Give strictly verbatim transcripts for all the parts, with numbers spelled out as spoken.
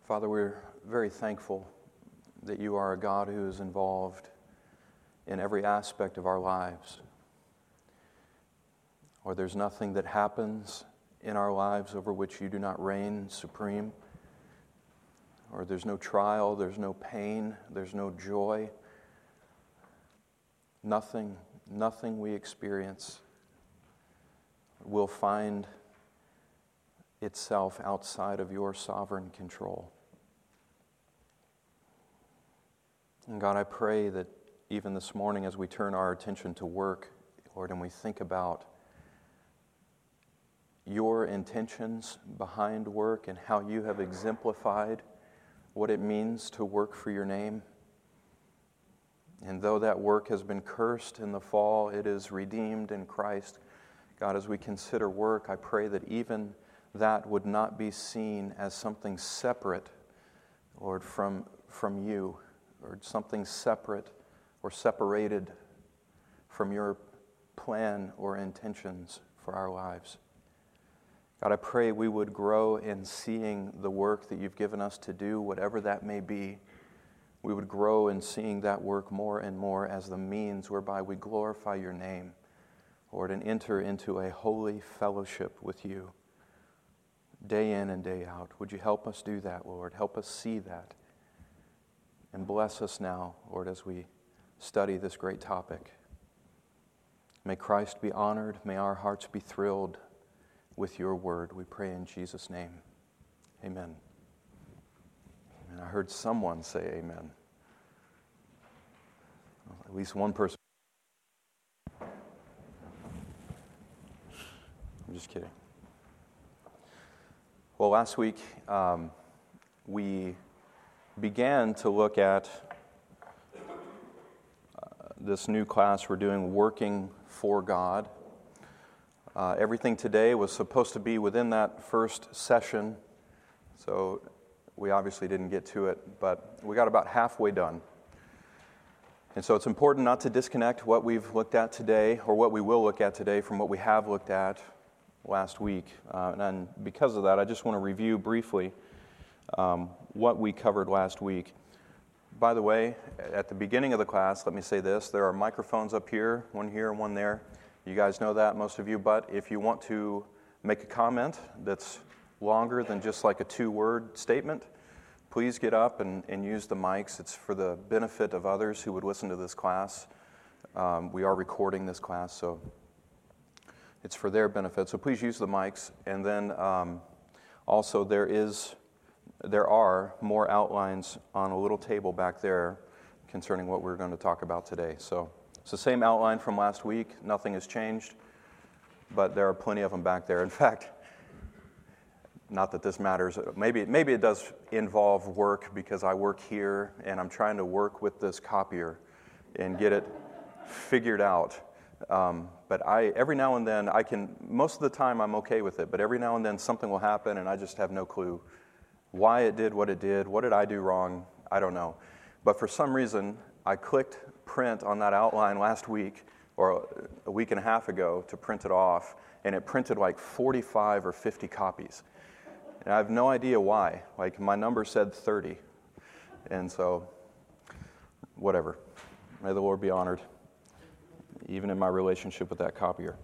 Father, we're very thankful that you are a God who is involved in every aspect of our lives. Or there's nothing that happens in our lives over which you do not reign supreme. Or there's no trial, there's no pain, there's no joy. Nothing, nothing we experience will find itself outside of your sovereign control. And God, I pray that even this morning as we turn our attention to work, Lord, and we think about your intentions behind work and how you have exemplified what it means to work for your name. And though that work has been cursed in the fall, it is redeemed in Christ. God, as we consider work, I pray that even that would not be seen as something separate, Lord, from, from you, or something separate or separated from your plan or intentions for our lives. God, I pray we would grow in seeing the work that you've given us to do, whatever that may be. We would grow in seeing that work more and more as the means whereby we glorify your name, Lord, and enter into a holy fellowship with you day in and day out. Would you help us do that, Lord? Help us see that. And bless us now, Lord, as we study this great topic. May Christ be honored. May our hearts be thrilled with your word. We pray in Jesus' name. Amen. And I heard someone say amen. Well, at least one person. I'm just kidding. Well, last week um, we began to look at uh, this new class we're doing, Working for God. Uh, everything today was supposed to be within that first session, so we obviously didn't get to it, but we got about halfway done. And so it's important not to disconnect what we've looked at today, or what we will look at today, from what we have looked at last week. Uh, and because of that, I just want to review briefly um, what we covered last week. By the way, at the beginning of the class, let me say this, there are microphones up here, one here and one there. You guys know that, most of you, but if you want to make a comment that's longer than just like a two-word statement, please get up and, and use the mics. It's for the benefit of others who would listen to this class. Um, we are recording this class, so it's for their benefit. So please use the mics. And then um, also there is, there are more outlines on a little table back there concerning what we're going to talk about today. So it's the same outline from last week. Nothing has changed, but there are plenty of them back there. In fact, not that this matters. Maybe, maybe it does involve work because I work here and I'm trying to work with this copier and get it figured out. Um, but I, every now and then, I can, most of the time I'm okay with it, but every now and then something will happen and I just have no clue why it did what it did. What did I do wrong? I don't know. But for some reason, I clicked print on that outline last week or a week and a half ago to print it off, and it printed like forty-five or fifty copies. And I have no idea why. Like, my number said thirty. And so, whatever. May the Lord be honored, even in my relationship with that copier.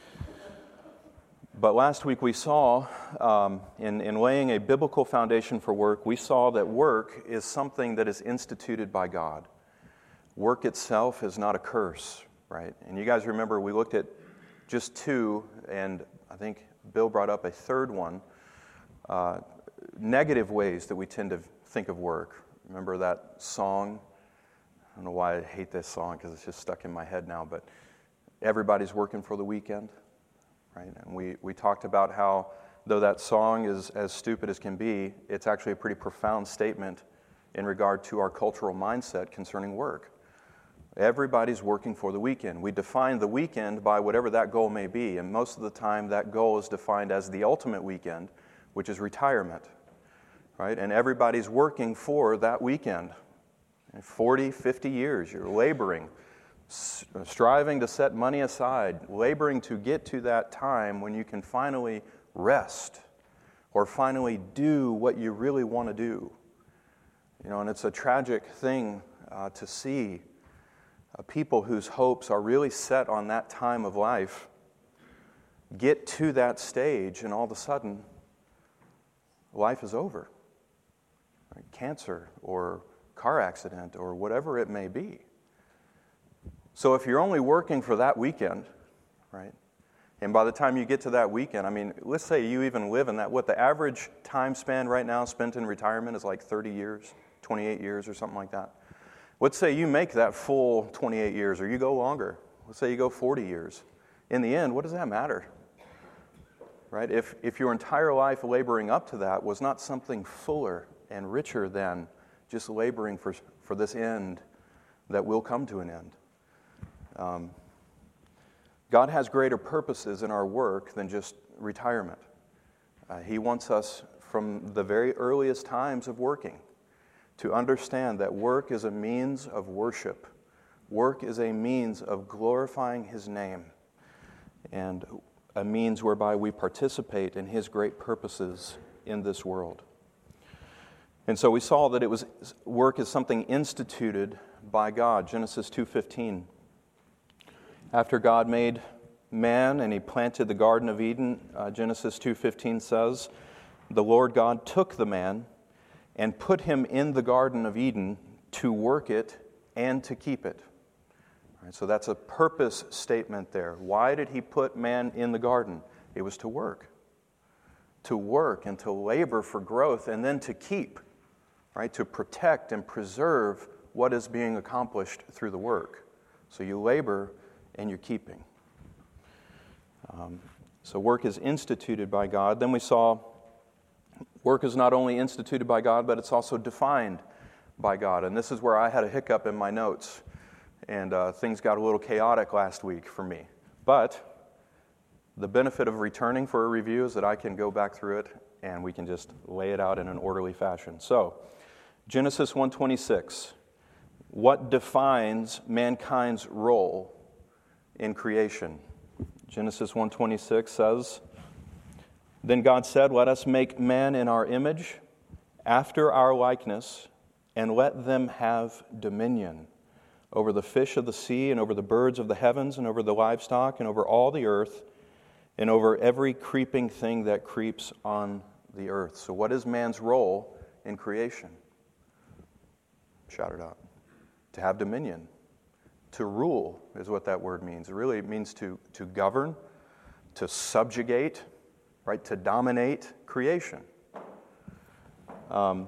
But last week we saw, um, in, in laying a biblical foundation for work, we saw that work is something that is instituted by God. Work itself is not a curse, right? And you guys remember we looked at just two, and I think Bill brought up a third one, uh, negative ways that we tend to think of work. Remember that song? I don't know why I hate this song because it's just stuck in my head now, but everybody's working for the weekend, right? And we, we talked about how, though that song is as stupid as can be, it's actually a pretty profound statement in regard to our cultural mindset concerning work. Everybody's working for the weekend. We define the weekend by whatever that goal may be, and most of the time that goal is defined as the ultimate weekend, which is retirement, right? And everybody's working for that weekend. forty, fifty years, you're laboring, striving to set money aside, laboring to get to that time when you can finally rest, or finally do what you really want to do. You know, and it's a tragic thing uh, to see uh, people whose hopes are really set on that time of life get to that stage, and all of a sudden, life is over. Right? Cancer or car accident or whatever it may be. So if you're only working for that weekend, right, and by the time you get to that weekend, I mean, let's say you even live in that, what the average time span right now spent in retirement is like thirty years, twenty-eight years or something like that. Let's say you make that full twenty-eight years, or you go longer. Let's say you go forty years. In the end, what does that matter? Right? If, if your entire life laboring up to that was not something fuller and richer than just laboring for, for this end that will come to an end. Um, God has greater purposes in our work than just retirement. Uh, he wants us from the very earliest times of working to understand that work is a means of worship. Work is a means of glorifying His name, and a means whereby we participate in His great purposes in this world. And so we saw that it was work is something instituted by God. Genesis two fifteen. After God made man and He planted the Garden of Eden, uh, Genesis two fifteen says, the Lord God took the man and put him in the Garden of Eden to work it and to keep it. All right, so that's a purpose statement there. Why did He put man in the garden? It was to work. To work and to labor for growth, and then to keep, right? To protect and preserve what is being accomplished through the work. So you labor and you're keeping. Um, so work is instituted by God. Then we saw work is not only instituted by God, but it's also defined by God. And this is where I had a hiccup in my notes, and uh, things got a little chaotic last week for me. But the benefit of returning for a review is that I can go back through it and we can just lay it out in an orderly fashion. So, Genesis one twenty-six, what defines mankind's role in creation? Genesis one twenty-six says, then God said, let us make man in our image, after our likeness, and let them have dominion over the fish of the sea, and over the birds of the heavens, and over the livestock, and over all the earth, and over every creeping thing that creeps on the earth. So what is man's role in creation? Shout it out. To have dominion. To rule is what that word means. It really means to, to govern, to subjugate, right? To dominate creation. Um,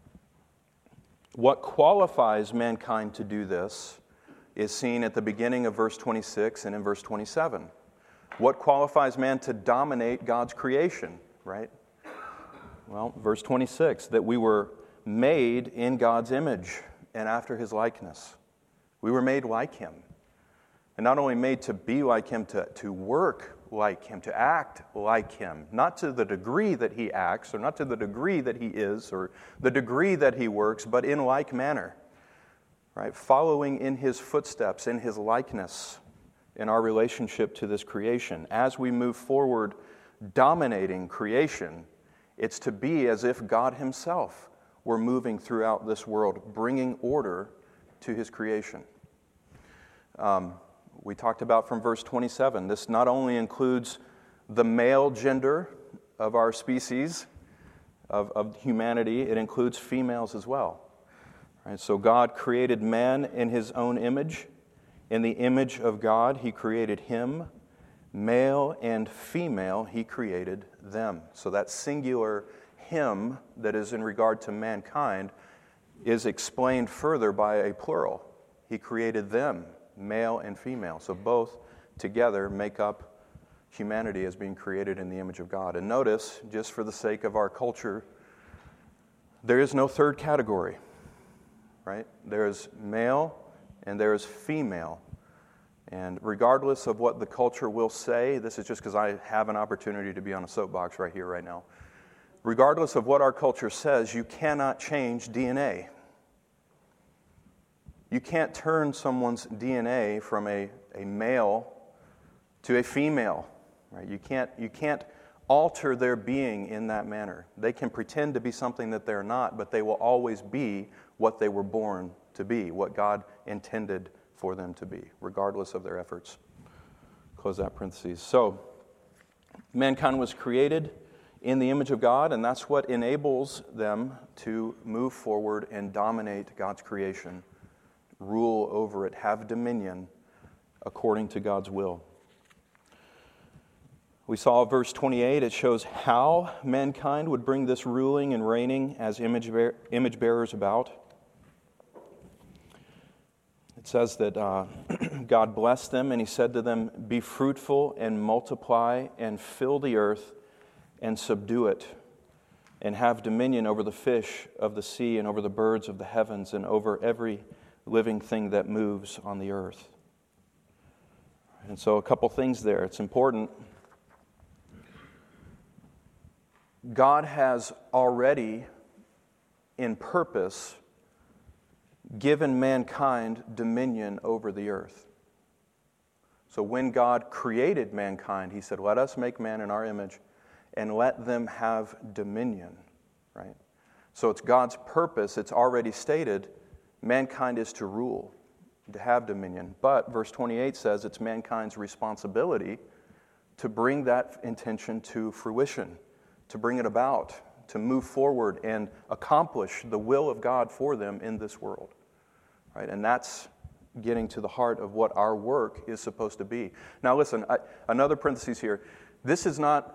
what qualifies mankind to do this is seen at the beginning of verse twenty-six and in verse twenty-seven. What qualifies man to dominate God's creation, right? Well, verse twenty-six, that we were made in God's image and after His likeness. We were made like Him. And not only made to be like Him, to, to work like Him, to act like Him. Not to the degree that He acts, or not to the degree that He is, or the degree that He works, but in like manner. Right? Following in His footsteps, in His likeness, in our relationship to this creation. As we move forward dominating creation, it's to be as if God Himself were moving throughout this world, bringing order to His creation. Um, we talked about from verse twenty-seven, this not only includes the male gender of our species, of, of humanity, it includes females as well. Right? So God created man in His own image. In the image of God, He created him. Male and female, He created them. So that singular him that is in regard to mankind is explained further by a plural. He created them, male and female. So both together make up humanity as being created in the image of God. And notice, just for the sake of our culture, there is no third category, right? There is male and there is female. And regardless of what the culture will say, this is just because I have an opportunity to be on a soapbox right here, right now. Regardless of what our culture says, you cannot change D N A. You can't turn someone's D N A from a, a male to a female. Right? You can't, you can't alter their being in that manner. They can pretend to be something that they're not, but they will always be what they were born to be, what God intended for them to be, regardless of their efforts. Close that parentheses. So, mankind was created in the image of God, and that's what enables them to move forward and dominate God's creation, rule over it, have dominion according to God's will. We saw verse twenty-eight, it shows how mankind would bring this ruling and reigning as image, bear, image bearers about. It says that uh, God blessed them and He said to them, "Be fruitful and multiply and fill the earth and subdue it, and have dominion over the fish of the sea and over the birds of the heavens and over every living thing that moves on the earth." And so a couple things there. It's important. God has already, in purpose, given mankind dominion over the earth. So when God created mankind, He said, "Let us make man in our image and let them have dominion," right? So it's God's purpose. It's already stated, mankind is to rule, to have dominion. But verse twenty-eight says it's mankind's responsibility to bring that intention to fruition, to bring it about, to move forward and accomplish the will of God for them in this world, right? And that's getting to the heart of what our work is supposed to be. Now listen, I, another parenthesis here. This is not,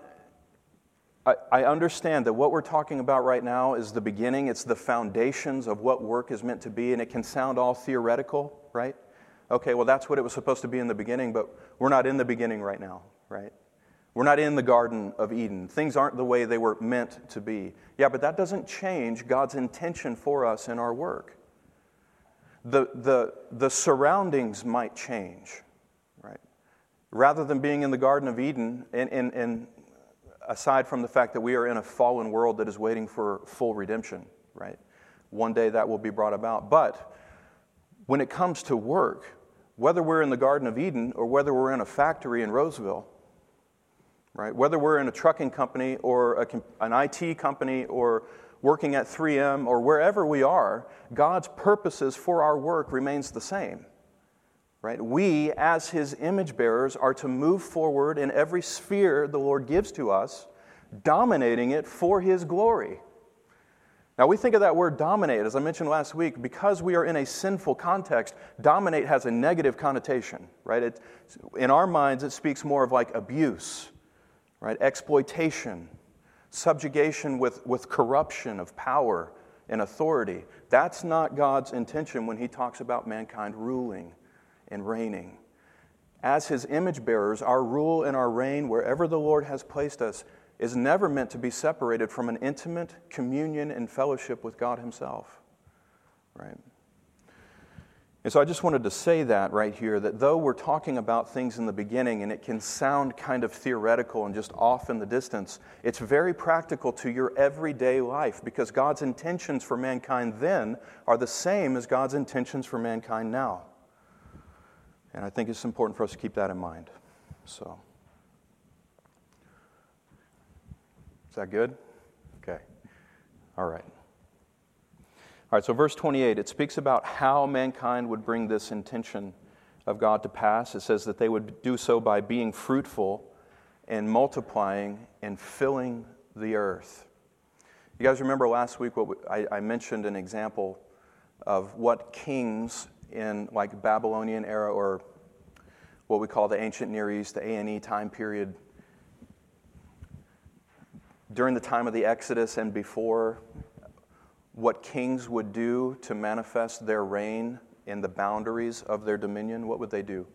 I, I understand that what we're talking about right now is the beginning. It's the foundations of what work is meant to be, and it can sound all theoretical, right? Okay, well that's what it was supposed to be in the beginning, but we're not in the beginning right now, right? We're not in the Garden of Eden. Things aren't the way they were meant to be. Yeah, but that doesn't change God's intention for us in our work. The, the, the surroundings might change, right? Rather than being in the Garden of Eden, and, and, and aside from the fact that we are in a fallen world that is waiting for full redemption, right? One day that will be brought about. But when it comes to work, whether we're in the Garden of Eden or whether we're in a factory in Roseville, right? Whether we're in a trucking company or a, an I T company or working at three M or wherever we are, God's purposes for our work remains the same, right? We, as His image bearers, are to move forward in every sphere the Lord gives to us, dominating it for His glory. Now, we think of that word dominate, as I mentioned last week, because we are in a sinful context, dominate has a negative connotation, right? It, in our minds, it speaks more of like abuse, right? Exploitation, subjugation with, with corruption of power and authority. That's not God's intention when He talks about mankind ruling and reigning. As His image bearers, our rule and our reign, wherever the Lord has placed us, is never meant to be separated from an intimate communion and fellowship with God Himself, right? And so I just wanted to say that right here, that though we're talking about things in the beginning and it can sound kind of theoretical and just off in the distance, it's very practical to your everyday life because God's intentions for mankind then are the same as God's intentions for mankind now. And I think it's important for us to keep that in mind. So, is that good? Okay. All right. All right, so verse twenty-eight, it speaks about how mankind would bring this intention of God to pass. It says that they would do so by being fruitful and multiplying and filling the earth. You guys remember last week what we, I, I mentioned an example of what kings in like Babylonian era or what we call the ancient Near East, the A and E time period, during the time of the Exodus and before, what kings would do to manifest their reign in the boundaries of their dominion. What would they do?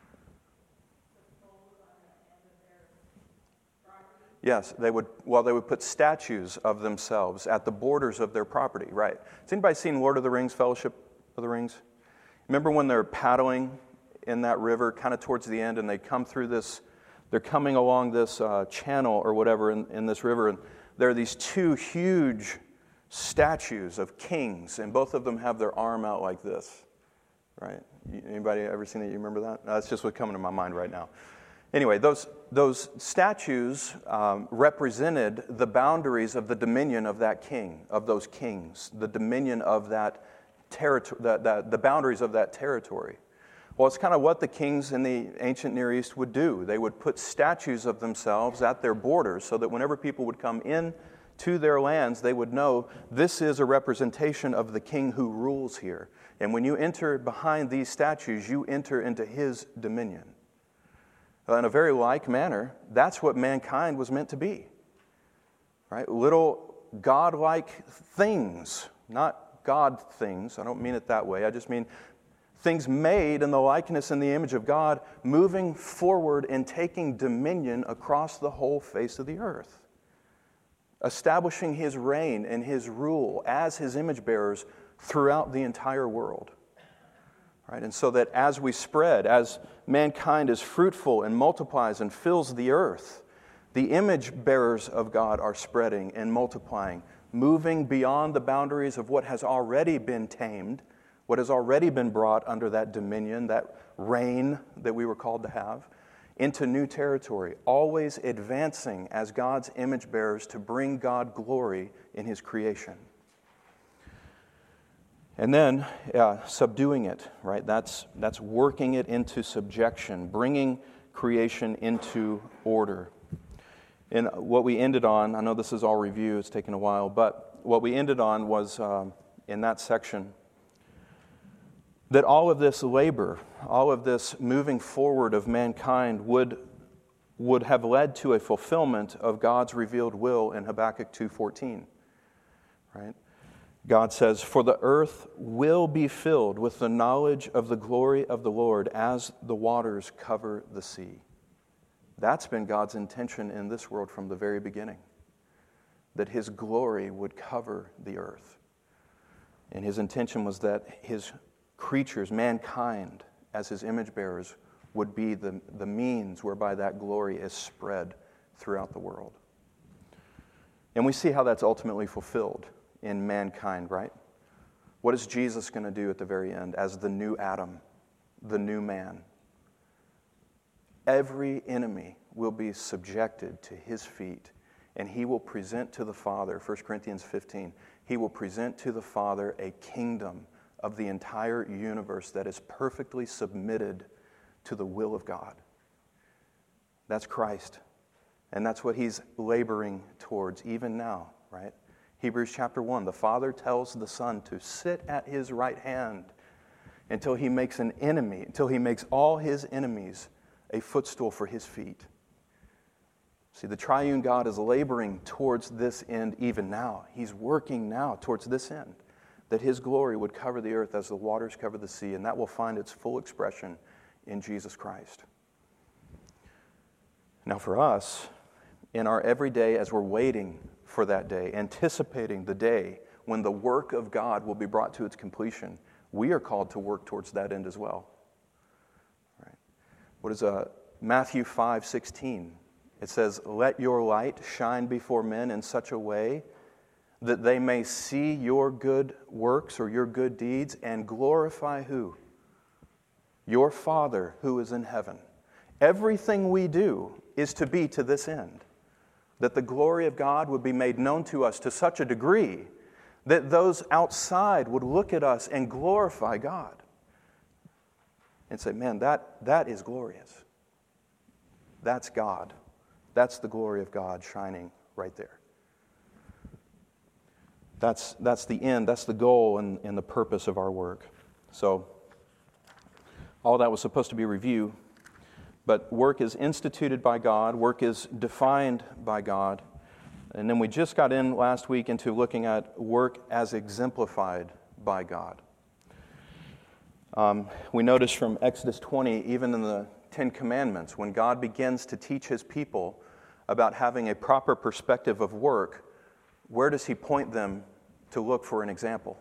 Yes, they would. Well, they would put statues of themselves at the borders of their property. Right. Has anybody seen Lord of the Rings, Fellowship of the Rings? Remember when they're paddling in that river, kind of towards the end, and they come through this. They're coming along this uh, channel or whatever in, in this river, and there are these two huge statues of kings, and both of them have their arm out like this, right? Anybody ever seen that? You remember that? That's just what's coming to my mind right now. Anyway, those, those statues um, represented the boundaries of the dominion of that king, of those kings, the dominion of that territory, the, the, the boundaries of that territory. Well, it's kind of what the kings in the ancient Near East would do. They would put statues of themselves at their borders so that whenever people would come in to their lands, they would know this is a representation of the king who rules here. And when you enter behind these statues, you enter into his dominion. In a very like manner, that's what mankind was meant to be. Right? Little God-like things, not God things. I don't mean it that way. I just mean things made in the likeness and the image of God, moving forward and taking dominion across the whole face of the earth, establishing his reign and his rule as his image bearers throughout the entire world. Right? And so that as we spread, as mankind is fruitful and multiplies and fills the earth, the image bearers of God are spreading and multiplying, moving beyond the boundaries of what has already been tamed, what has already been brought under that dominion, that reign that we were called to have, into new territory, always advancing as God's image bearers to bring God glory in his creation. And then uh, subduing it, right? That's, that's working it into subjection, bringing creation into order. And what we ended on, I know this is all review, it's taken a while, but what we ended on was um, in that section, that all of this labor, all of this moving forward of mankind would, would have led to a fulfillment of God's revealed will in Habakkuk two fourteen, right? God says, "For the earth will be filled with the knowledge of the glory of the Lord as the waters cover the sea." That's been God's intention in this world from the very beginning, that his glory would cover the earth. And his intention was that his creatures, mankind, as his image bearers, would be the, the means whereby that glory is spread throughout the world. And we see how that's ultimately fulfilled in mankind, right? What is Jesus going to do at the very end as the new Adam, the new man? Every enemy will be subjected to his feet, and he will present to the Father, First Corinthians fifteen, he will present to the Father a kingdom of the entire universe that is perfectly submitted to the will of God. That's Christ. And that's what he's laboring towards even now, right? Hebrews chapter one, the Father tells the Son to sit at his right hand until he makes an enemy, until he makes all his enemies a footstool for his feet. See, the triune God is laboring towards this end even now. He's working now towards this end, that his glory would cover the earth as the waters cover the sea, and that will find its full expression in Jesus Christ. Now for us, in our everyday, as we're waiting for that day, anticipating the day when the work of God will be brought to its completion, we are called to work towards that end as well. Right? What is uh, Matthew five sixteen? It says, "Let your light shine before men in such a way that they may see your good works," or your good deeds, "and glorify" who? Your Father who is in heaven. Everything we do is to be to this end, that the glory of God would be made known to us to such a degree that those outside would look at us and glorify God and say, man, that, that is glorious. That's God. That's the glory of God shining right there. That's, that's the end, that's the goal and, and the purpose of our work. So, all that was supposed to be review, but work is instituted by God, work is defined by God, and then we just got in last week into looking at work as exemplified by God. Um, we notice from Exodus twenty, even in the Ten Commandments, when God begins to teach his people about having a proper perspective of work, where does he point them to look for an example?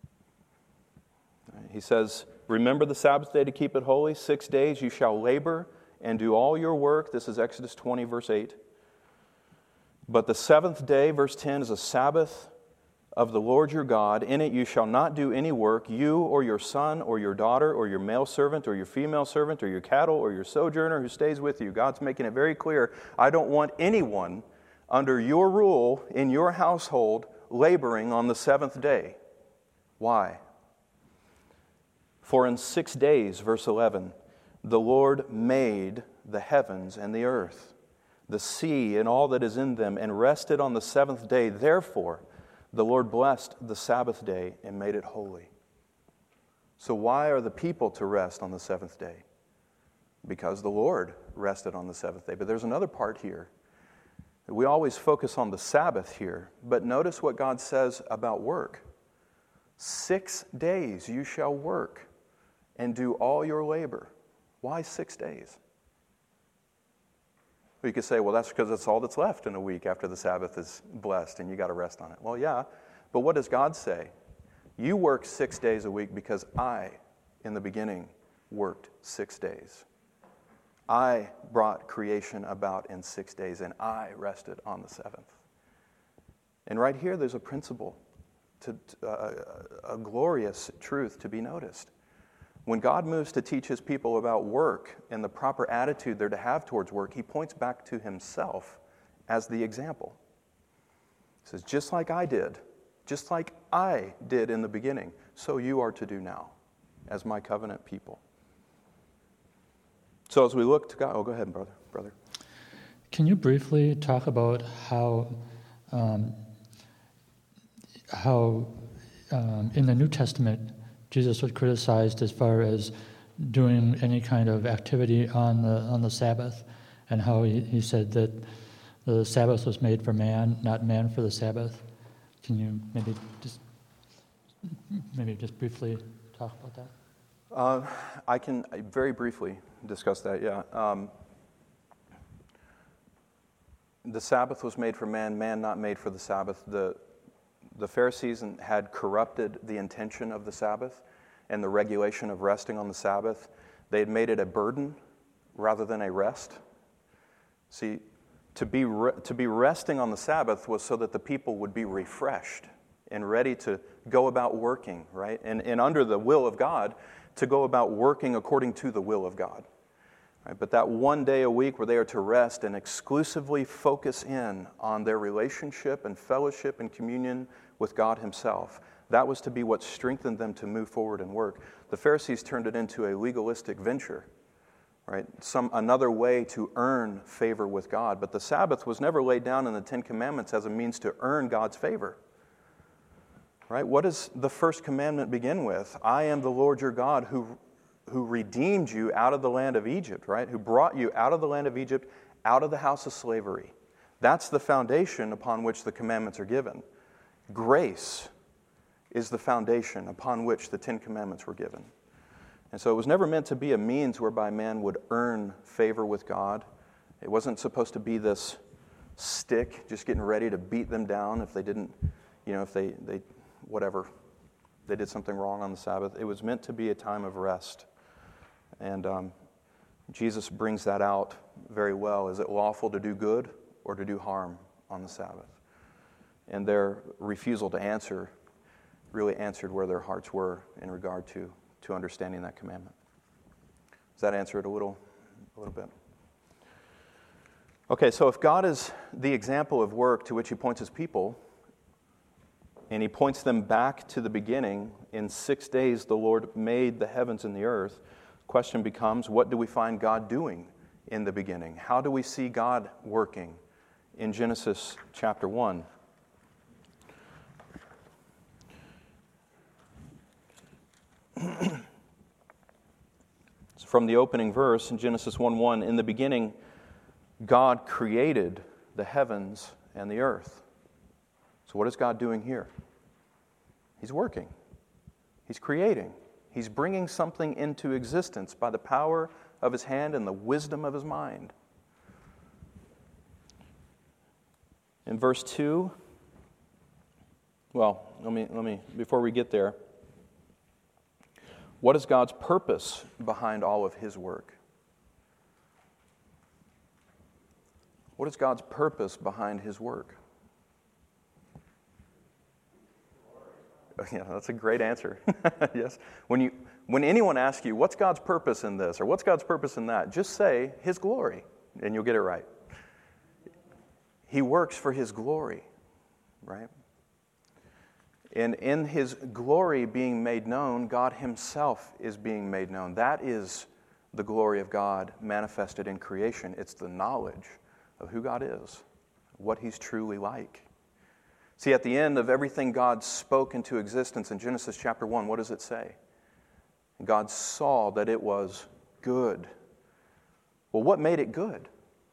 He says, "Remember the Sabbath day to keep it holy. Six days you shall labor and do all your work." This is Exodus twenty, verse eight. "But the seventh day," verse ten, "is a Sabbath of the Lord your God. In it you shall not do any work, you or your son or your daughter or your male servant or your female servant or your cattle or your sojourner who stays with you. God's making it very clear, I don't want anyone under your rule in your household laboring on the seventh day. Why? For in six days, verse eleven, the Lord made the heavens and the earth, the sea and all that is in them, and rested on the seventh day. Therefore, the Lord blessed the Sabbath day and made it holy. So why are the people to rest on the seventh day? Because the Lord rested on the seventh day. But there's another part here. We always focus on the Sabbath here, but notice what God says about work. Six days you shall work and do all your labor. Why six days? You could say, well, that's because it's all that's left in a week after the Sabbath is blessed and you got to rest on it. Well, yeah, but what does God say? You work six days a week because I, in the beginning, worked six days. I brought creation about in six days and I rested on the seventh. And right here, there's a principle, to, uh, a glorious truth to be noticed. When God moves to teach his people about work and the proper attitude they're to have towards work, he points back to himself as the example. He says, just like I did, just like I did in the beginning, so you are to do now as my covenant people. So as we look to God, oh, go ahead, brother. brother. Can you briefly talk about how, um, how um, in the New Testament, Jesus was criticized as far as doing any kind of activity on the on the Sabbath, and how he, he said that the Sabbath was made for man, not man for the Sabbath. Can you maybe just maybe just briefly talk about that? Uh, I can very briefly discuss that, yeah. Um, the Sabbath was made for man, man not made for the Sabbath. The The Pharisees had corrupted the intention of the Sabbath and the regulation of resting on the Sabbath. They had made it a burden rather than a rest. See, to be re- to be resting on the Sabbath was so that the people would be refreshed and ready to go about working, right? And, and under the will of God, to go about working according to the will of God. Right? But that one day a week where they are to rest and exclusively focus in on their relationship and fellowship and communion with God himself, that was to be what strengthened them to move forward and work. The Pharisees turned it into a legalistic venture, right? Some another way to earn favor with God. But the Sabbath was never laid down in the Ten Commandments as a means to earn God's favor. Right? What does the first commandment begin with? I am the Lord your God who, who redeemed you out of the land of Egypt, right? Who brought you out of the land of Egypt, out of the house of slavery. That's the foundation upon which the commandments are given. Grace is the foundation upon which the Ten Commandments were given. And so it was never meant to be a means whereby man would earn favor with God. It wasn't supposed to be this stick just getting ready to beat them down if they didn't, you know, if they, they whatever, they did something wrong on the Sabbath. It was meant to be a time of rest. And um, Jesus brings that out very well. Is it lawful to do good or to do harm on the Sabbath? And their refusal to answer really answered where their hearts were in regard to, to understanding that commandment. Does that answer it a little, a little bit? Okay, so if God is the example of work to which he points his people, and he points them back to the beginning, in six days the Lord made the heavens and the earth, the question becomes, what do we find God doing in the beginning? How do we see God working in Genesis chapter one? From the opening verse in Genesis one one, in the beginning, God created the heavens and the earth. So what is God doing here? He's working. He's creating. He's bringing something into existence by the power of his hand and the wisdom of his mind. In verse two, well, let me let me before we get there, what is God's purpose behind all of his work? What is God's purpose behind his work? Yeah, that's a great answer. Yes. When you when anyone asks you, what's God's purpose in this, or what's God's purpose in that, just say His glory, and you'll get it right. He works for His glory, right? And in His glory being made known, God Himself is being made known. That is the glory of God manifested in creation. It's the knowledge of who God is, what He's truly like. See, at the end of everything God spoke into existence in Genesis chapter one, what does it say? God saw that it was good. Well, what made it good?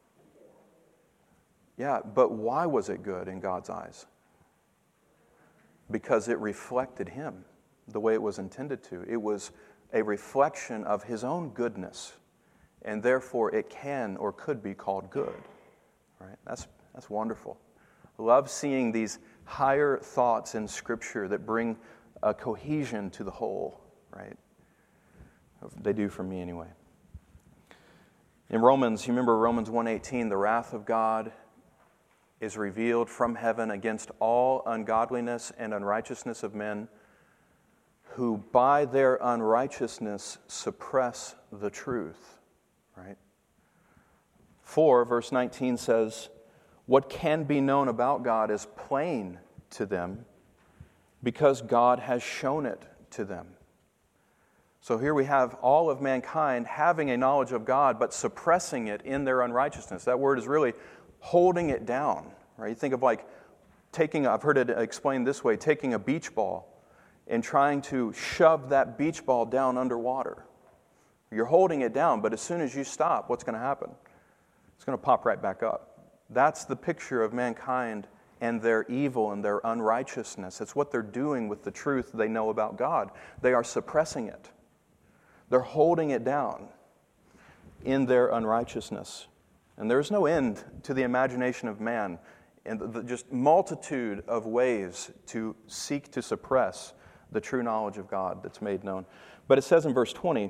Yeah, but why was it good in God's eyes? Because it reflected Him the way it was intended to. It was a reflection of His own goodness, and therefore it can or could be called good. Right? That's that's wonderful. I love seeing these higher thoughts in Scripture that bring a cohesion to the whole, right? They do for me anyway. In Romans, you remember Romans one eighteen, the wrath of God is revealed from heaven against all ungodliness and unrighteousness of men who by their unrighteousness suppress the truth, right? For, verse nineteen says, what can be known about God is plain to them because God has shown it to them. So here we have all of mankind having a knowledge of God, but suppressing it in their unrighteousness. That word is really holding it down, right? You think of like taking, I've heard it explained this way, taking a beach ball and trying to shove that beach ball down underwater. You're holding it down, but as soon as you stop, what's going to happen? It's going to pop right back up. That's the picture of mankind and their evil and their unrighteousness. It's what they're doing with the truth they know about God. They are suppressing it. They're holding it down in their unrighteousness. And there's no end to the imagination of man and the just multitude of ways to seek to suppress the true knowledge of God that's made known. But it says in verse twenty,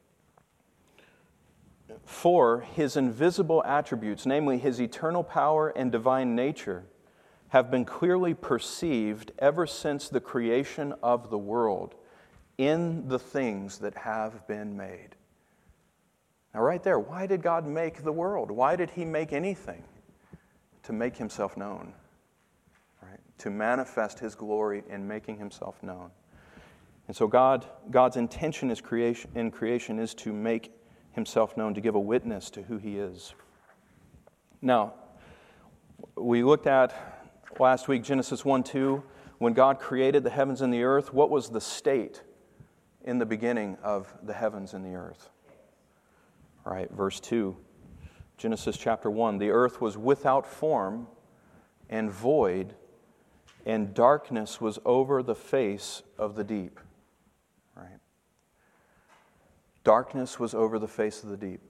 for His invisible attributes, namely His eternal power and divine nature, have been clearly perceived ever since the creation of the world in the things that have been made. Now right there, why did God make the world? Why did He make anything? To make Himself known, right? To manifest His glory in making Himself known. And so God, God's intention is creation, in creation is to make Himself known, to give a witness to who He is. Now, we looked at last week Genesis one two, when God created the heavens and the earth, what was the state in the beginning of the heavens and the earth? All right, verse two, Genesis chapter one, the earth was without form and void, and darkness was over the face of the deep. Right? Darkness was over the face of the deep.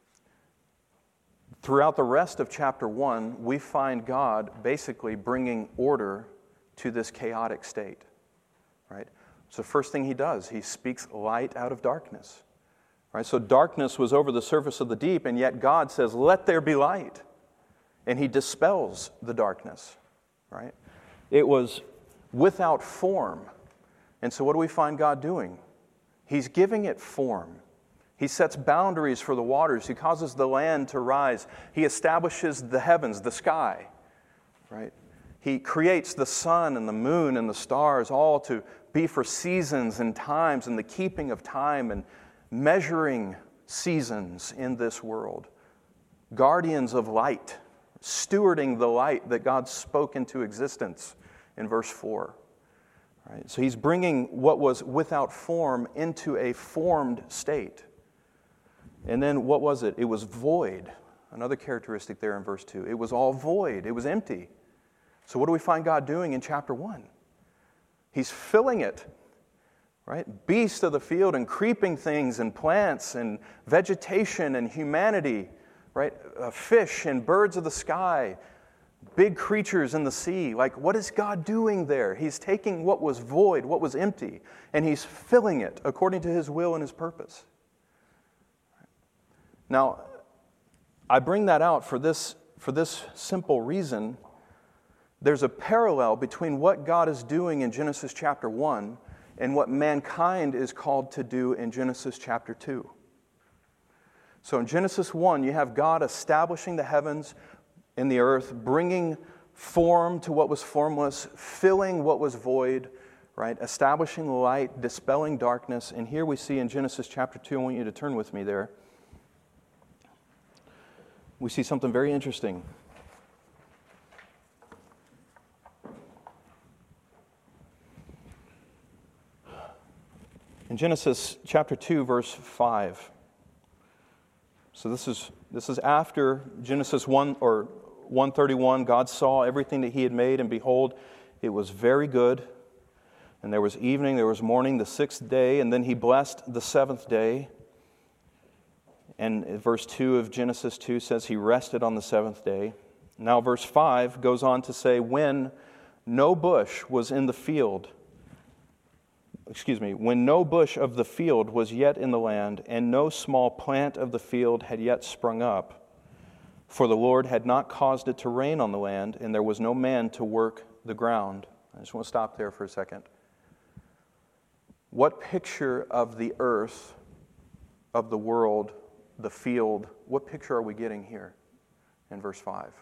Throughout the rest of chapter one, we find God basically bringing order to this chaotic state. Right? So the first thing He does, He speaks light out of darkness. Right? So darkness was over the surface of the deep, and yet God says, let there be light. And He dispels the darkness. Right? It was without form. And so what do we find God doing? He's giving it form. He sets boundaries for the waters. He causes the land to rise. He establishes the heavens, the sky. Right? He creates the sun and the moon and the stars, all to be for seasons and times and the keeping of time and measuring seasons in this world. Guardians of light, stewarding the light that God spoke into existence in verse four. Right? So He's bringing what was without form into a formed state. And then what was it? It was void. Another characteristic there in verse two. It was all void. It was empty. So what do we find God doing in chapter one? He's filling it. Right? Beasts of the field and creeping things and plants and vegetation and humanity, right? Uh, fish and birds of the sky, big creatures in the sea. Like, what is God doing there? He's taking what was void, what was empty, and He's filling it according to His will and His purpose. Now, I bring that out for this, for this simple reason there's a parallel between what God is doing in Genesis chapter one and what mankind is called to do in Genesis chapter two. So in Genesis one, you have God establishing the heavens and the earth, bringing form to what was formless, filling what was void, right? Establishing light, dispelling darkness. And here we see in Genesis chapter two, I want you to turn with me there. We see something very interesting. In Genesis chapter two, verse five. So this is this is after Genesis one or one thirty-one. God saw everything that He had made, and behold, it was very good. And there was evening, there was morning, the sixth day, and then He blessed the seventh day. And verse two of Genesis two says He rested on the seventh day. Now verse five goes on to say, when no bush was in the field, excuse me, when no bush of the field was yet in the land, and no small plant of the field had yet sprung up, for the Lord had not caused it to rain on the land, and there was no man to work the ground. I just want to stop there for a second. What picture of the earth, of the world, the field, what picture are we getting here in verse five?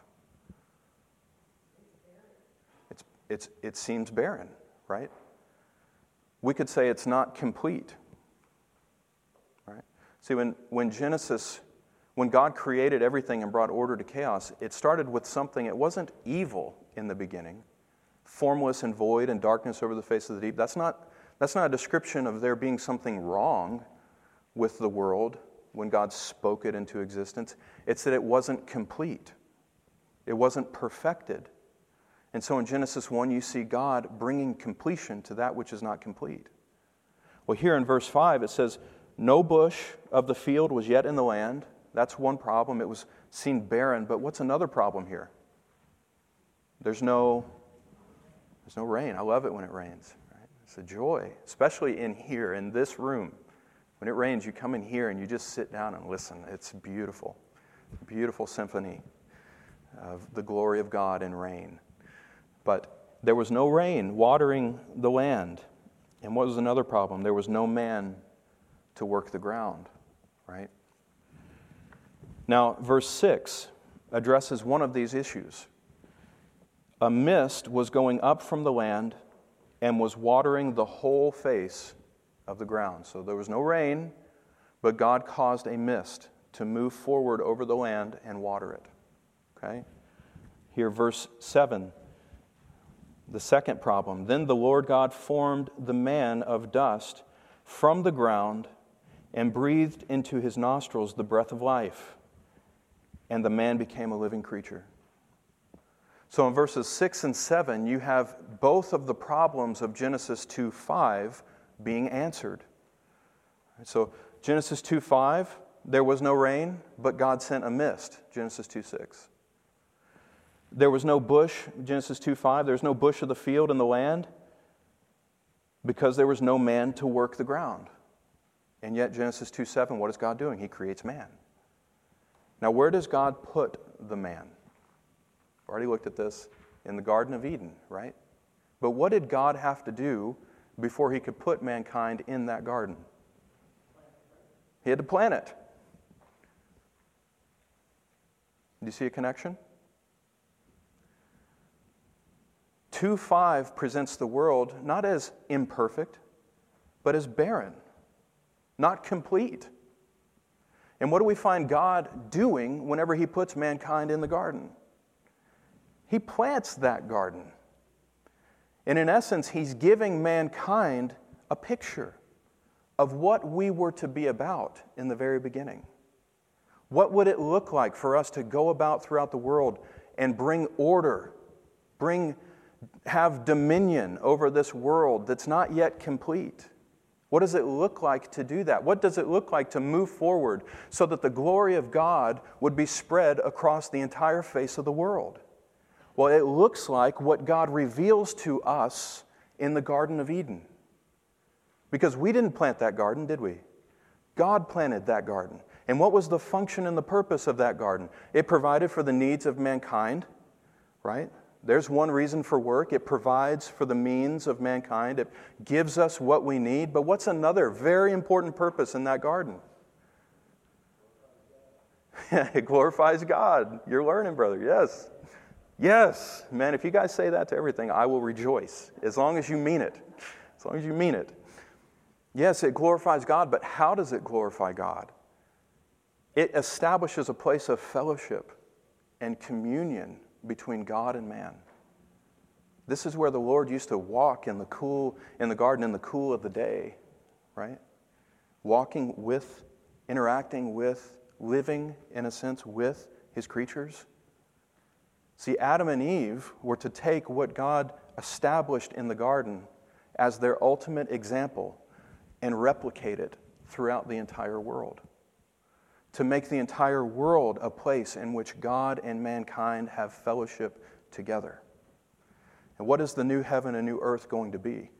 It's, it's, it seems barren, right? We could say it's not complete. Right? See, when, when Genesis, when God created everything and brought order to chaos, it started with something, it wasn't evil in the beginning, formless and void and darkness over the face of the deep. That's not, that's not a description of there being something wrong with the world when God spoke it into existence. It's that it wasn't complete. It wasn't perfected. And so in Genesis one, you see God bringing completion to that which is not complete. Well, here in verse five, it says, no bush of the field was yet in the land. That's one problem. It was seen barren. But what's another problem here? There's no, there's no rain. I love it when it rains. Right? It's a joy, especially in here, in this room. When it rains, you come in here and you just sit down and listen. It's beautiful. Beautiful symphony of the glory of God in rain. But there was no rain watering the land. And what was another problem? There was no man to work the ground, right? Now, verse six addresses one of these issues. A mist was going up from the land and was watering the whole face of the ground. So there was no rain, but God caused a mist to move forward over the land and water it. Okay? Here, verse seven. The second problem, then the Lord God formed the man of dust from the ground and breathed into his nostrils the breath of life, and the man became a living creature. So in verses six and seven, you have both of the problems of Genesis two five being answered. So Genesis two five, there was no rain, but God sent a mist, Genesis two six. There was no bush, Genesis two five, there was no bush of the field in the land because there was no man to work the ground. And yet Genesis two seven, what is God doing? He creates man. Now where does God put the man? I've already looked at this in the Garden of Eden, right? But what did God have to do before He could put mankind in that garden? He had to plant it. Do you see a connection? two five presents the world not as imperfect, but as barren, not complete. And what do we find God doing whenever He puts mankind in the garden? He plants that garden. And in essence, He's giving mankind a picture of what we were to be about in the very beginning. What would it look like for us to go about throughout the world and bring order, bring have dominion over this world that's not yet complete? What does it look like to do that? What does it look like to move forward so that the glory of God would be spread across the entire face of the world? Well, it looks like what God reveals to us in the Garden of Eden. Because we didn't plant that garden, did we? God planted that garden. And what was the function and the purpose of that garden? It provided for the needs of mankind, right? There's one reason for work. It provides for the means of mankind. It gives us what we need. But what's another very important purpose in that garden? It glorifies God. You're learning, brother. Yes. Yes. Man, if you guys say that to everything, I will rejoice. As long as you mean it. As long as you mean it. Yes, it glorifies God, but how does it glorify God? It establishes a place of fellowship and communion between God and man. This is where the Lord used to walk in the cool, in the garden in the cool of the day, right? Walking with, interacting with, living, in a sense, with his creatures. See, Adam and Eve were to take what God established in the garden as their ultimate example and replicate it throughout the entire world. To make the entire world a place in which God and mankind have fellowship together. And what is the new heaven and new earth going to be?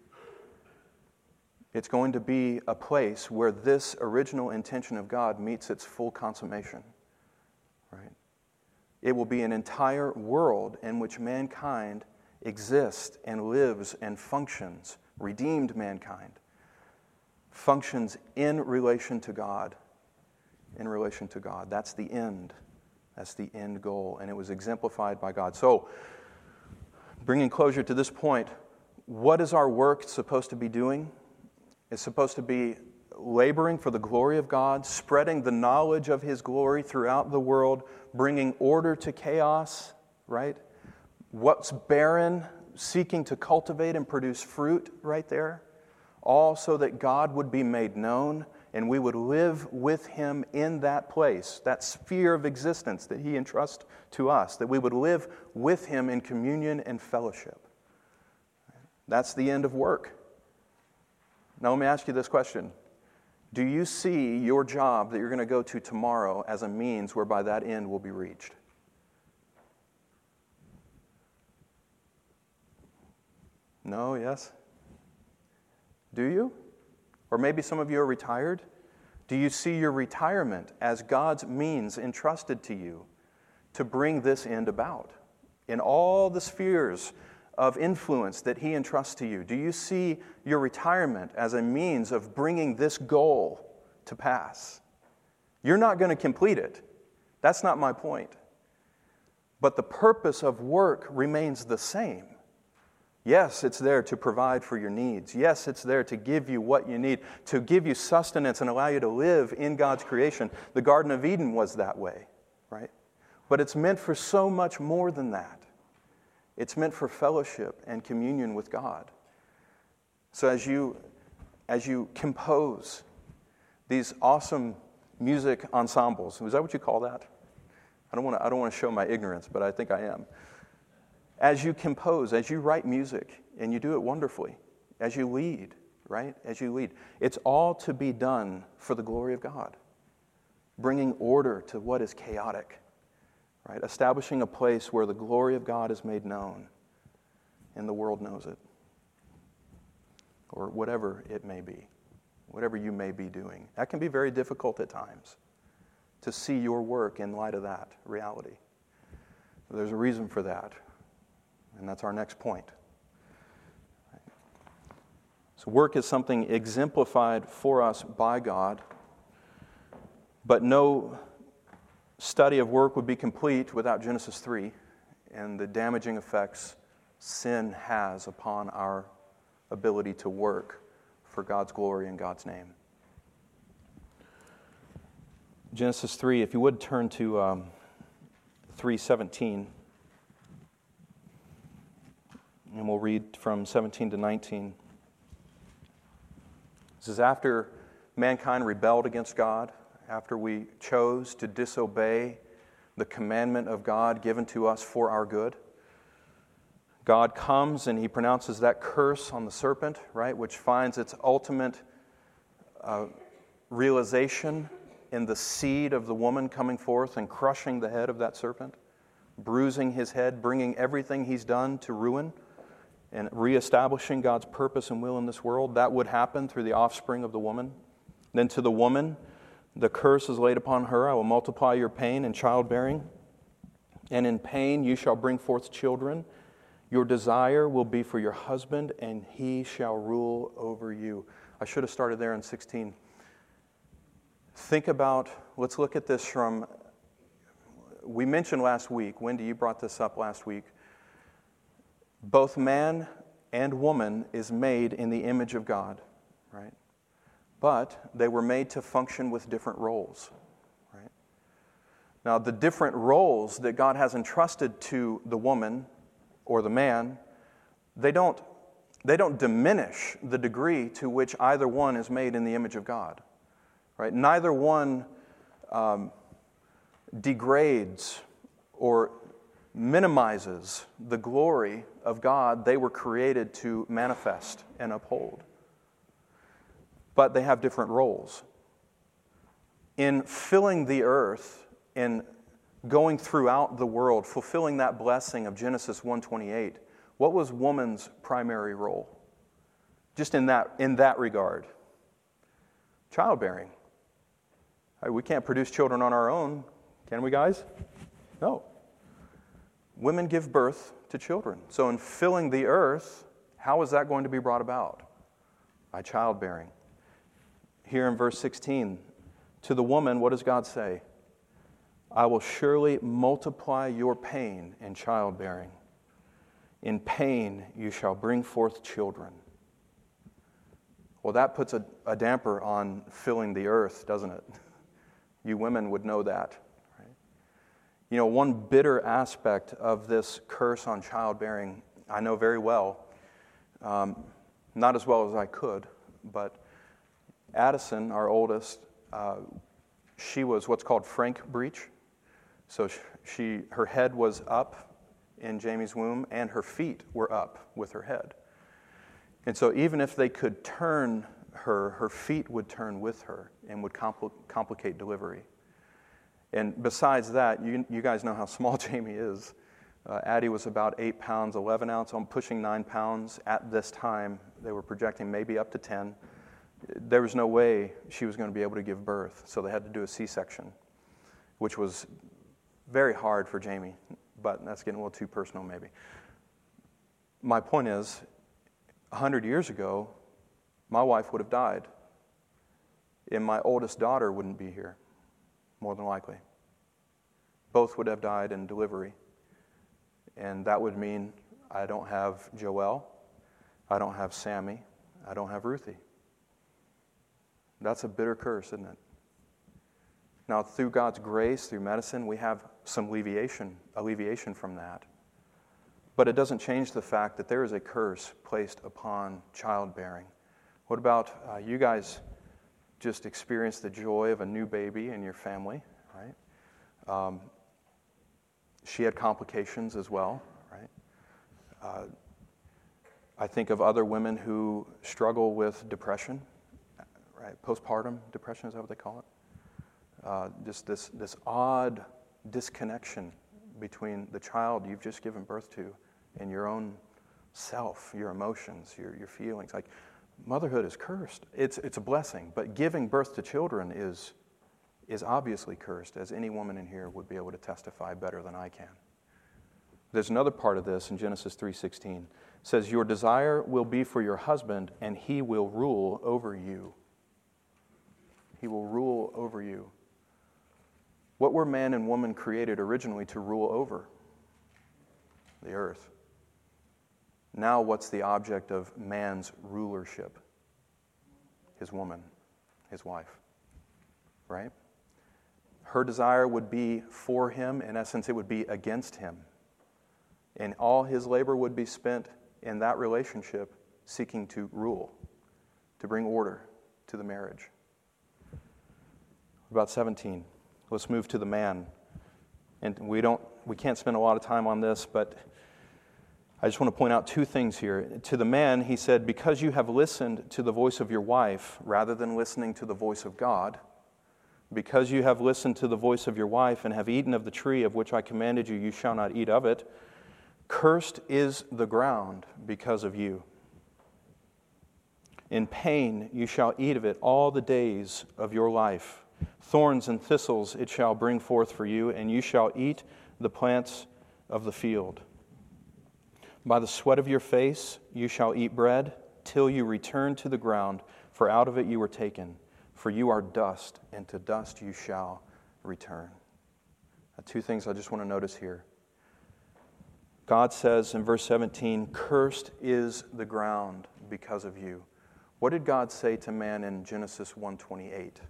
It's going to be a place where this original intention of God meets its full consummation. Right? It will be an entire world in which mankind exists and lives and functions, redeemed mankind, functions in relation to God. In relation to God. That's the end. That's the end goal. And it was exemplified by God. So, bringing closure to this point, what is our work supposed to be doing? It's supposed to be laboring for the glory of God, spreading the knowledge of His glory throughout the world, bringing order to chaos, right? What's barren, seeking to cultivate and produce fruit right there. All so that God would be made known and we would live with Him in that place, that sphere of existence that He entrusts to us, that we would live with Him in communion and fellowship. That's the end of work. Now let me ask you this question. Do you see your job that you're going to go to tomorrow as a means whereby that end will be reached? No, yes? Do you? Or maybe some of you are retired. Do you see your retirement as God's means entrusted to you to bring this end about? In all the spheres of influence that He entrusts to you, do you see your retirement as a means of bringing this goal to pass? You're not going to complete it. That's not my point. But the purpose of work remains the same. Yes, it's there to provide for your needs. Yes, it's there to give you what you need, to give you sustenance and allow you to live in God's creation. The Garden of Eden was that way, right? But it's meant for so much more than that. It's meant for fellowship and communion with God. So as you, as you compose these awesome music ensembles, is that what you call that? I don't want to, I don't want to show my ignorance, but I think I am. As you compose, as you write music, and you do it wonderfully, as you lead, right? As you lead. It's all to be done for the glory of God. Bringing order to what is chaotic, right? Establishing a place where the glory of God is made known, and the world knows it. Or whatever it may be. Whatever you may be doing. That can be very difficult at times, to see your work in light of that reality. There's a reason for that. And that's our next point. So work is something exemplified for us by God, but no study of work would be complete without Genesis three and the damaging effects sin has upon our ability to work for God's glory and God's name. Genesis three, if you would turn to um, three seventeen. And we'll read from seventeen to nineteen. This is after mankind rebelled against God, after we chose to disobey the commandment of God given to us for our good. God comes and He pronounces that curse on the serpent, right, which finds its ultimate uh, realization in the seed of the woman coming forth and crushing the head of that serpent, bruising his head, bringing everything he's done to ruin, and reestablishing God's purpose and will in this world. That would happen through the offspring of the woman. Then to the woman, the curse is laid upon her. I will multiply your pain in childbearing. And in pain you shall bring forth children. Your desire will be for your husband, and he shall rule over you. I should have started there in sixteen. Think about, let's look at this from, we mentioned last week, Wendy, you brought this up last week. Both man and woman is made in the image of God, right? But they were made to function with different roles, right? Now, the different roles that God has entrusted to the woman or the man, they don't, they don't diminish the degree to which either one is made in the image of God, right? Neither one um, degrades or minimizes the glory of God they were created to manifest and uphold. But they have different roles. In filling the earth, in going throughout the world, fulfilling that blessing of Genesis one twenty-eight, what was woman's primary role? Just in that, in that regard. Childbearing. We can't produce children on our own, can we, guys? No. Women give birth to children. So in filling the earth, how is that going to be brought about? By childbearing. Here in verse sixteen, to the woman, what does God say? I will surely multiply your pain in childbearing. In pain you shall bring forth children. Well, that puts a, a damper on filling the earth, doesn't it? You women would know that. You know, one bitter aspect of this curse on childbearing, I know very well, um, not as well as I could, but Addison, our oldest, uh, she was what's called frank breech. So she, her head was up in Jamie's womb, and her feet were up with her head. And so even if they could turn her, her feet would turn with her and would compl- complicate delivery. And besides that, you, you guys know how small Jamie is. Uh, Addie was about eight pounds, eleven ounce. I'm pushing nine pounds at this time. They were projecting maybe up to ten. There was no way she was going to be able to give birth, so they had to do a C-section, which was very hard for Jamie, but that's getting a little too personal maybe. My point is, one hundred years ago, my wife would have died, and my oldest daughter wouldn't be here. More than likely. Both would have died in delivery. And that would mean I don't have Joelle, I don't have Sammy, I don't have Ruthie. That's a bitter curse, isn't it? Now, through God's grace, through medicine, we have some alleviation, alleviation from that. But it doesn't change the fact that there is a curse placed upon childbearing. What about uh, you guys just experience the joy of a new baby in your family, right? Um, she had complications as well, right? Uh, I think of other women who struggle with depression, right? Postpartum depression, is that what they call it? Uh, just this, this odd disconnection between the child you've just given birth to and your own self, your emotions, your, your feelings. Like, motherhood is cursed. It's it's a blessing, but giving birth to children is is obviously cursed, as any woman in here would be able to testify better than I can. There's another part of this in Genesis three sixteen. It says, your desire will be for your husband, and he will rule over you. He will rule over you. What were man and woman created originally to rule over? The earth. Now what's the object of man's rulership? His woman, his wife, right? Her desire would be for him. In essence, it would be against him. And all his labor would be spent in that relationship seeking to rule, to bring order to the marriage. About seventeen. Let's move to the man. And we don't, we can't spend a lot of time on this, but I just want to point out two things here. To the man, he said, because you have listened to the voice of your wife rather than listening to the voice of God, because you have listened to the voice of your wife and have eaten of the tree of which I commanded you, you shall not eat of it, cursed is the ground because of you. In pain you shall eat of it all the days of your life. Thorns and thistles it shall bring forth for you, and you shall eat the plants of the field. By the sweat of your face you shall eat bread till you return to the ground, for out of it you were taken. For you are dust, and to dust you shall return. Now, two things I just want to notice here. God says in verse seventeen, cursed is the ground because of you. What did God say to man in Genesis one twenty-eight?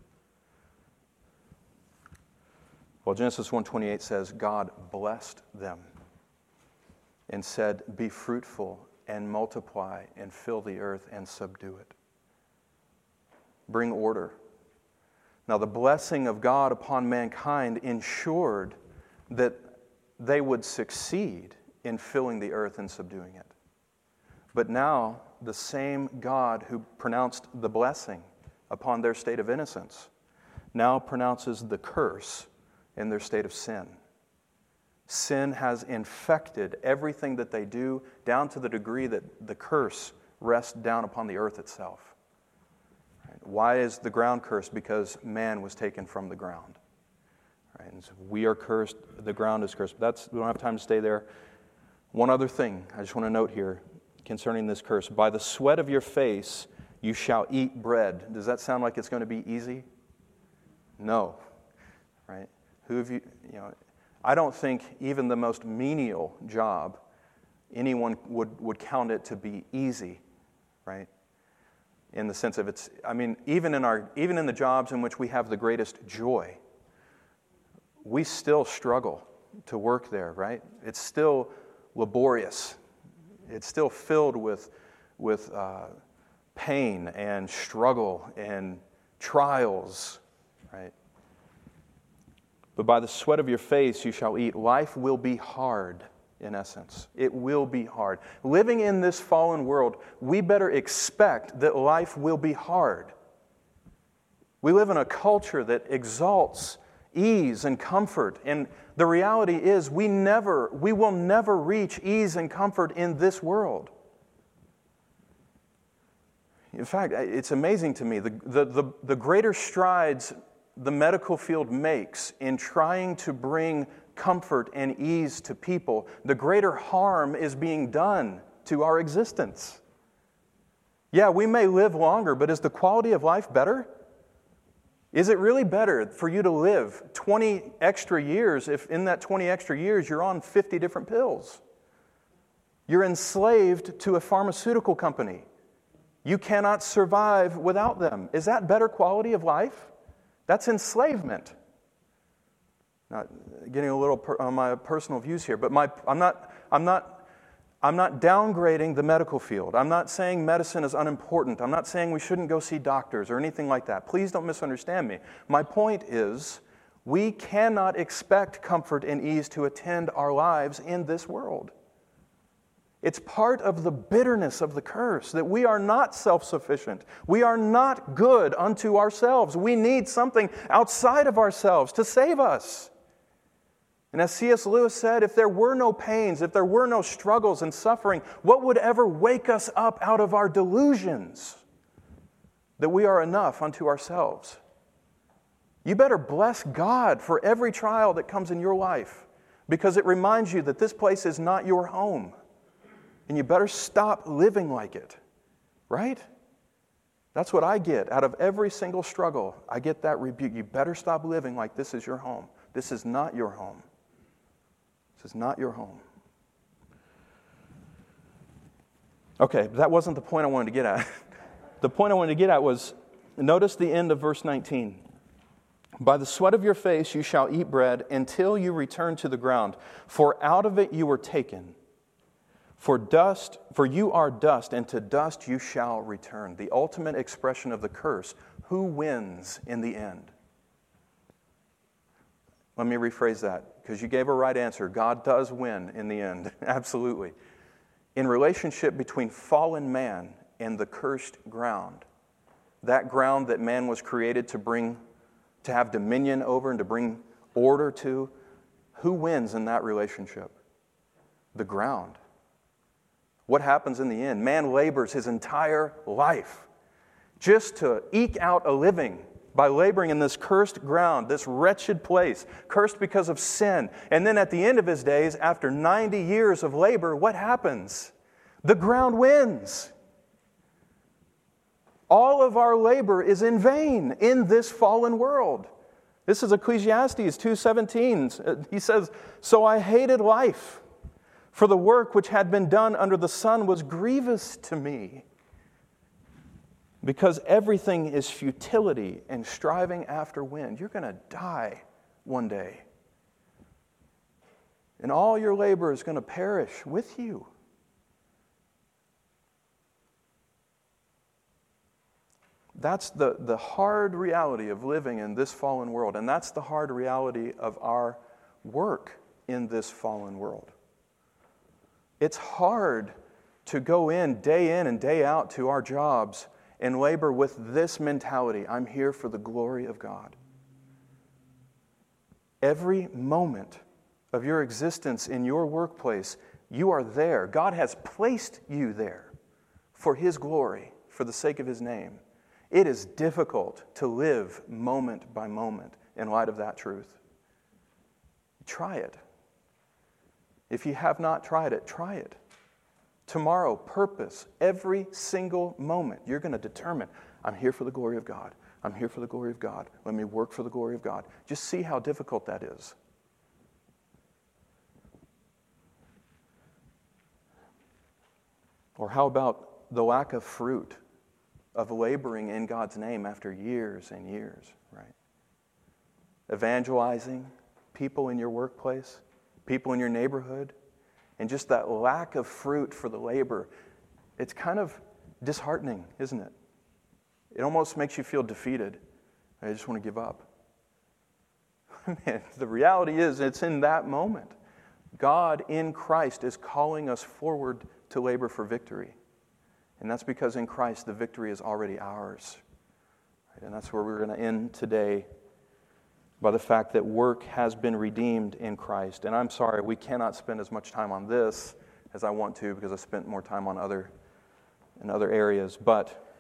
Well, Genesis one twenty-eight says, God blessed them and said, be fruitful and multiply and fill the earth and subdue it. Bring order. Now, the blessing of God upon mankind ensured that they would succeed in filling the earth and subduing it. But now, the same God who pronounced the blessing upon their state of innocence now pronounces the curse in their state of sin. Sin has infected everything that they do, down to the degree that the curse rests down upon the earth itself. Right? Why is the ground cursed? Because man was taken from the ground. Right? And so we are cursed, the ground is cursed. But that's, we don't have time to stay there. One other thing I just want to note here concerning this curse. By the sweat of your face you shall eat bread. Does that sound like it's going to be easy? No. Right? Who have you, you know, I don't think even the most menial job, anyone would, would count it to be easy, right? In the sense of it's, I mean, even in our, even in the jobs in which we have the greatest joy, we still struggle to work there, right? It's still laborious. It's still filled with, with uh, pain and struggle and trials, right? But by the sweat of your face you shall eat. Life will be hard, in essence. It will be hard. Living in this fallen world, we better expect that life will be hard. We live in a culture that exalts ease and comfort, and the reality is we never, we will never reach ease and comfort in this world. In fact, it's amazing to me, the, the, the, the greater strides the medical field makes in trying to bring comfort and ease to people, the greater harm is being done to our existence. Yeah, we may live longer, but is the quality of life better? Is it really better for you to live twenty extra years if in that twenty extra years you're on fifty different pills? You're enslaved to a pharmaceutical company. You cannot survive without them. Is that better quality of life? That's enslavement. Not getting a little per, on my personal views here, but my I'm not I'm not I'm not downgrading the medical field. I'm not saying medicine is unimportant. I'm not saying we shouldn't go see doctors or anything like that. Please don't misunderstand me. My point is, we cannot expect comfort and ease to attend our lives in this world. It's part of the bitterness of the curse that we are not self-sufficient. We are not good unto ourselves. We need something outside of ourselves to save us. And as C S Lewis said, if there were no pains, if there were no struggles and suffering, what would ever wake us up out of our delusions that we are enough unto ourselves? You better bless God for every trial that comes in your life, because it reminds you that this place is not your home. And you better stop living like it, right? That's what I get out of every single struggle. I get that rebuke. You better stop living like this is your home. This is not your home. This is not your home. Okay, that wasn't the point I wanted to get at. The point I wanted to get at was, notice the end of verse nineteen. By the sweat of your face you shall eat bread until you return to the ground, for out of it you were taken. For dust, for you are dust, and to dust you shall return. The ultimate expression of the curse. Who wins in the end? Let me rephrase that, because you gave a right answer. God does win in the end. Absolutely. In relationship between fallen man and the cursed ground, that ground that man was created to bring, to have dominion over and to bring order to, who wins in that relationship? The ground. What happens in the end? Man labors his entire life just to eke out a living by laboring in this cursed ground, this wretched place, cursed because of sin. And then at the end of his days, after ninety years of labor, what happens? The ground wins. All of our labor is in vain in this fallen world. This is Ecclesiastes two seventeen. He says, "So I hated life, for the work which had been done under the sun was grievous to me." Because everything is futility and striving after wind. You're going to die one day. And all your labor is going to perish with you. That's the, the hard reality of living in this fallen world. And that's the hard reality of our work in this fallen world. It's hard to go in day in and day out to our jobs and labor with this mentality. I'm here for the glory of God. Every moment of your existence in your workplace, you are there. God has placed you there for His glory, for the sake of His name. It is difficult to live moment by moment in light of that truth. Try it. If you have not tried it, try it. Tomorrow, purpose, every single moment, you're going to determine, I'm here for the glory of God. I'm here for the glory of God. Let me work for the glory of God. Just see how difficult that is. Or how about the lack of fruit of laboring in God's name after years and years, right? Evangelizing people in your workplace, people in your neighborhood, and just that lack of fruit for the labor, it's kind of disheartening, isn't it? It almost makes you feel defeated. I just want to give up. Man, the reality is, it's in that moment. God in Christ is calling us forward to labor for victory. And that's because in Christ, the victory is already ours. And that's where we're going to end today, by the fact that work has been redeemed in Christ. And I'm sorry, we cannot spend as much time on this as I want to, because I spent more time on other in other areas. But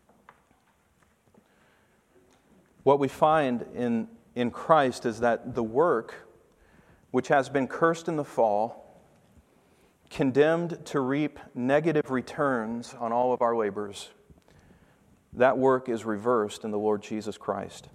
what we find in, in Christ is that the work, which has been cursed in the fall, condemned to reap negative returns on all of our labors, that work is reversed in the Lord Jesus Christ.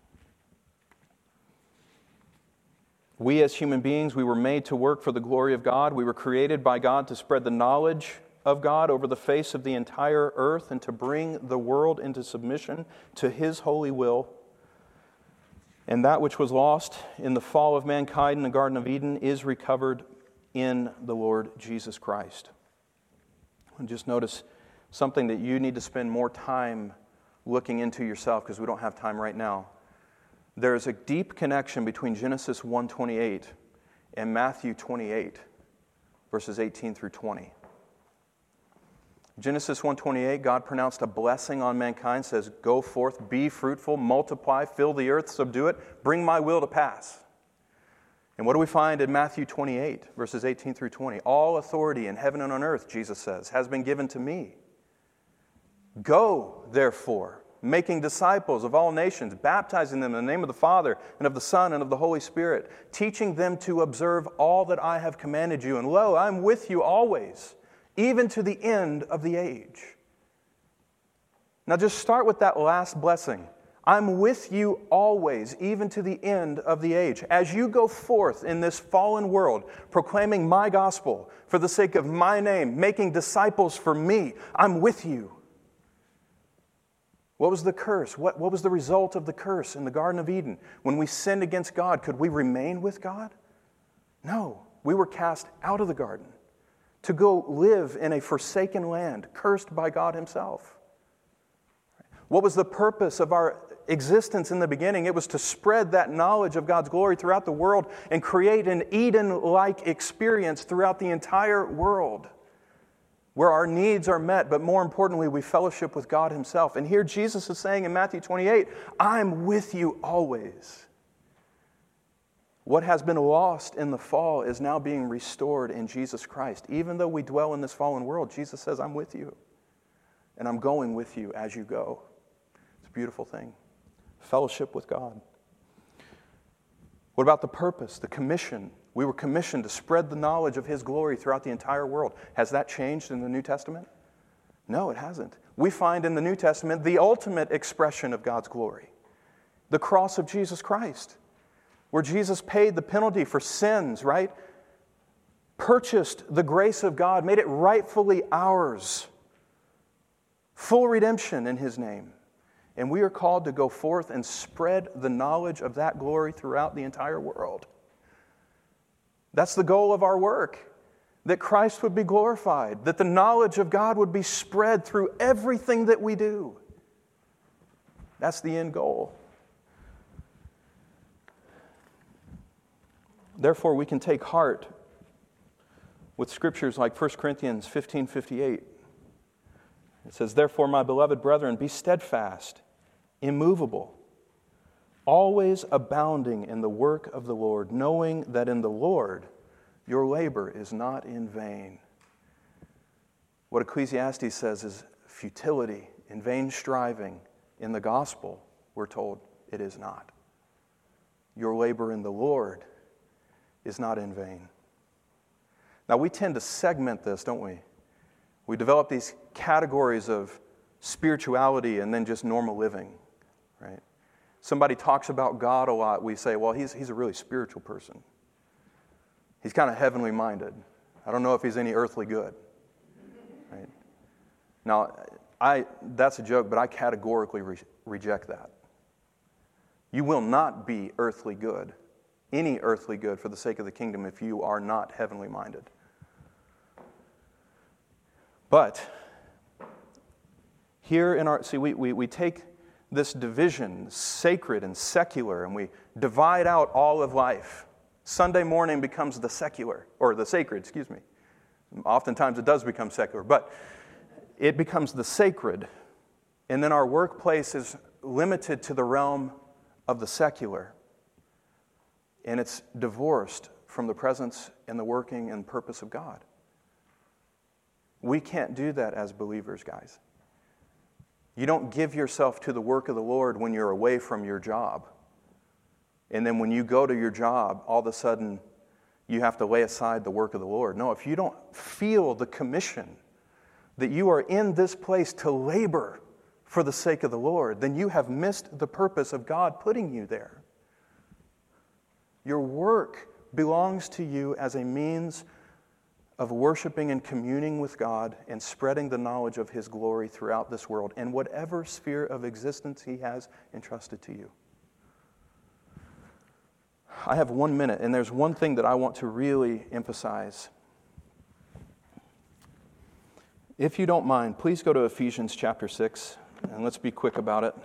We as human beings, we were made to work for the glory of God. We were created by God to spread the knowledge of God over the face of the entire earth and to bring the world into submission to His holy will. And that which was lost in the fall of mankind in the Garden of Eden is recovered in the Lord Jesus Christ. And just notice something that you need to spend more time looking into yourself, because we don't have time right now. There is a deep connection between Genesis one twenty-eight and Matthew twenty-eight, verses eighteen through twenty. Genesis one twenty-eight, God pronounced a blessing on mankind, says, "Go forth, be fruitful, multiply, fill the earth, subdue it, bring my will to pass." And what do we find in Matthew twenty-eight, verses eighteen through twenty? "All authority in heaven and on earth," Jesus says, "has been given to me. Go, therefore, making disciples of all nations, baptizing them in the name of the Father and of the Son and of the Holy Spirit, teaching them to observe all that I have commanded you. And lo, I'm with you always, even to the end of the age." Now just start with that last blessing. I'm with you always, even to the end of the age. As you go forth in this fallen world, proclaiming my gospel for the sake of my name, making disciples for me, I'm with you. What was the curse? What, what was the result of the curse in the Garden of Eden? When we sinned against God, could we remain with God? No. We were cast out of the garden to go live in a forsaken land, cursed by God Himself. What was the purpose of our existence in the beginning? It was to spread that knowledge of God's glory throughout the world and create an Eden-like experience throughout the entire world, where our needs are met, but more importantly, we fellowship with God Himself. And here Jesus is saying in Matthew twenty-eight, I'm with you always. What has been lost in the fall is now being restored in Jesus Christ. Even though we dwell in this fallen world, Jesus says, I'm with you. And I'm going with you as you go. It's a beautiful thing. fellowship with God. What about the purpose, the commission? We were commissioned to spread the knowledge of His glory throughout the entire world. Has that changed in the New Testament? No, it hasn't. We find in the New Testament the ultimate expression of God's glory, the cross of Jesus Christ, where Jesus paid the penalty for sins, right? Purchased the grace of God, made it rightfully ours. Full redemption in His name. And we are called to go forth and spread the knowledge of that glory throughout the entire world. That's the goal of our work, that Christ would be glorified, that the knowledge of God would be spread through everything that we do. That's the end goal. Therefore, we can take heart with scriptures like First Corinthians fifteen fifty-eight. It says, "Therefore, my beloved brethren, be steadfast, immovable, always abounding in the work of the Lord, knowing that in the Lord your labor is not in vain." What Ecclesiastes says is futility, in vain striving. In the gospel, we're told it is not. Your labor in the Lord is not in vain. Now, we tend to segment this, don't we? We develop these categories of spirituality and then just normal living, right? Somebody talks about God a lot, we say, well, he's, he's a really spiritual person. He's kind of heavenly minded. I don't know if he's any earthly good, right? Now, I that's a joke, but I categorically re- reject that. You will not be earthly good, any earthly good for the sake of the kingdom if you are not heavenly minded. But here in our, see, we, we, we take this division, sacred and secular, and we divide out all of life. Sunday morning becomes the secular, or the sacred, excuse me. Oftentimes it does become secular, but it becomes the sacred. And then our workplace is limited to the realm of the secular. And it's divorced from the presence and the working and purpose of God. We can't do that as believers, guys. You don't give yourself to the work of the Lord when you're away from your job. And then when you go to your job, all of a sudden you have to lay aside the work of the Lord. No, if you don't feel the commission that you are in this place to labor for the sake of the Lord, then you have missed the purpose of God putting you there. Your work belongs to you as a means of worshiping and communing with God and spreading the knowledge of His glory throughout this world in whatever sphere of existence He has entrusted to you. I have one minute, and there's one thing that I want to really emphasize. If you don't mind, please go to Ephesians chapter six, and let's be quick about it.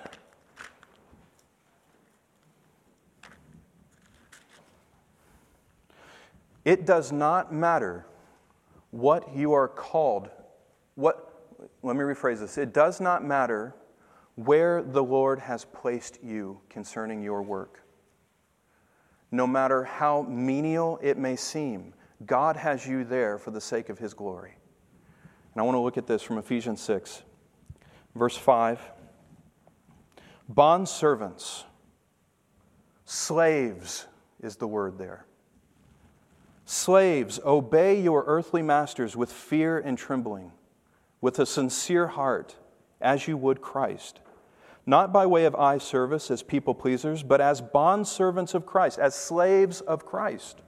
It does not matter what you are called. What, let me rephrase this. It does not matter where the Lord has placed you concerning your work. No matter how menial it may seem, God has you there for the sake of His glory. And I want to look at this from Ephesians six, verse five. Bondservants, slaves is the word there. Slaves, obey your earthly masters with fear and trembling, with a sincere heart, as you would Christ. Not by way of eye service as people pleasers, but as bondservants of Christ, as slaves of Christ,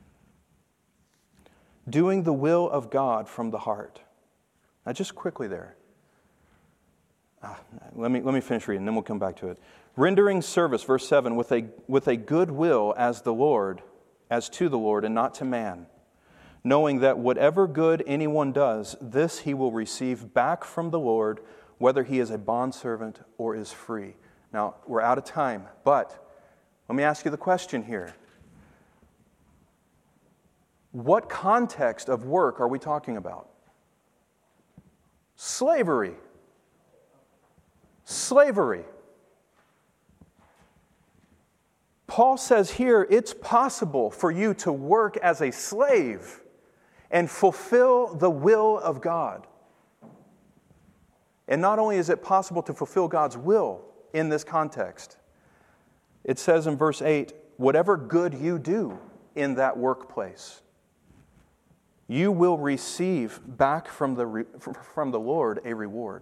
doing the will of God from the heart. Now, just quickly there. Ah, let me let me finish reading, then we'll come back to it. Rendering service, verse seven, with a with a good will as the Lord, as to the Lord, and not to man, knowing that whatever good anyone does, this he will receive back from the Lord, whether he is a bondservant or is free. Now, we're out of time, but let me ask you the question here. What context of work are we talking about? Slavery. Slavery. Paul says here, it's possible for you to work as a slave and fulfill the will of God. And not only is it possible to fulfill God's will in this context, It says in verse eight, whatever good you do in that workplace, you will receive back from the, re- from the Lord a reward.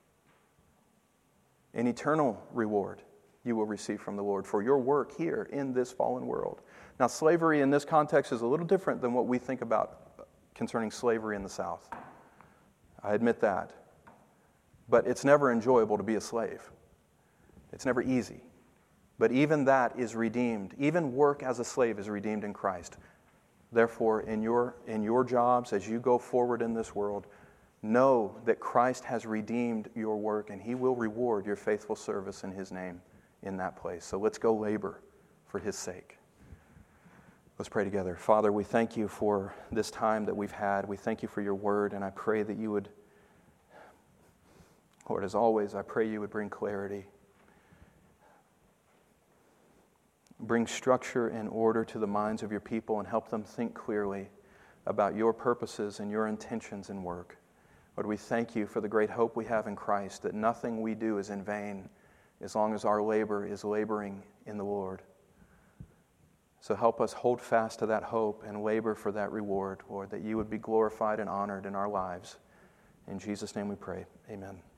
An eternal reward you will receive from the Lord for your work here in this fallen world. Now, slavery in this context is a little different than what we think about concerning slavery in the South. I admit that. But it's never enjoyable to be a slave. It's never easy. But even that is redeemed. Even work as a slave is redeemed in Christ. Therefore, in your, in your jobs, as you go forward in this world, know that Christ has redeemed your work, and He will reward your faithful service in His name in that place. So let's go labor for His sake. Let's pray together. Father, we thank You for this time that we've had. We thank You for Your word, and I pray that You would, Lord, as always, I pray You would bring clarity. Bring structure and order to the minds of Your people and help them think clearly about Your purposes and Your intentions in work. Lord, we thank You for the great hope we have in Christ, that nothing we do is in vain as long as our labor is laboring in the Lord. So help us hold fast to that hope and labor for that reward, Lord, that You would be glorified and honored in our lives. In Jesus' name we pray. Amen.